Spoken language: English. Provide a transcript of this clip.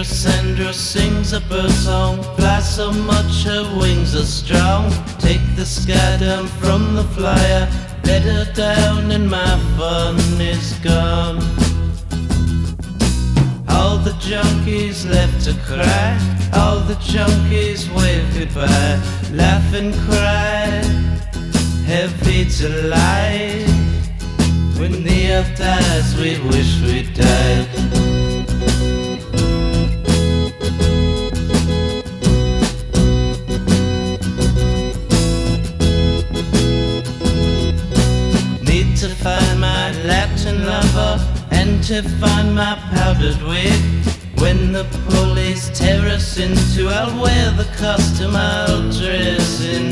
Sandra sings a bird song, flies so much her wings are strong. Take the sky down from the flyer, let her down and my fun is gone. All the junkies left to cry, all the junkies wave goodbye, laugh and cry, heavy to lie. When the earth dies, we wish we died. Need to find my Latin lover and to find my powdered wig. When the police tear us into, I'll wear the costume I'll dress in.